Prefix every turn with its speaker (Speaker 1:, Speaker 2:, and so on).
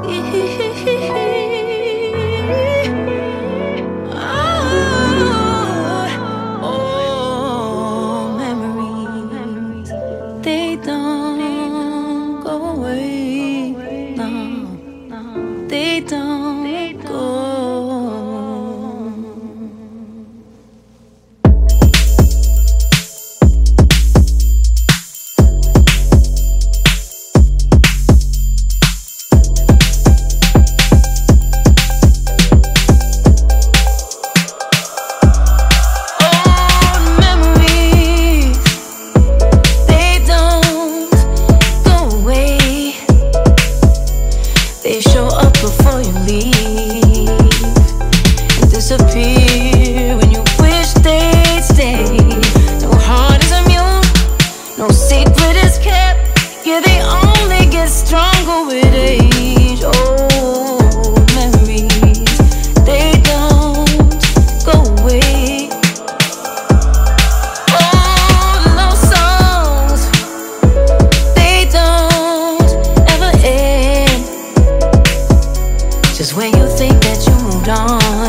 Speaker 1: Oh, memories, they don't go away. No, they don't go. They show up before you leave and disappear when you wish they'd stay. No heart is immune, no secret is kept. Yeah, they only get stronger with age. Old memories, they don't go away. Old love songs, they don't ever end. Just when you think that you moved on,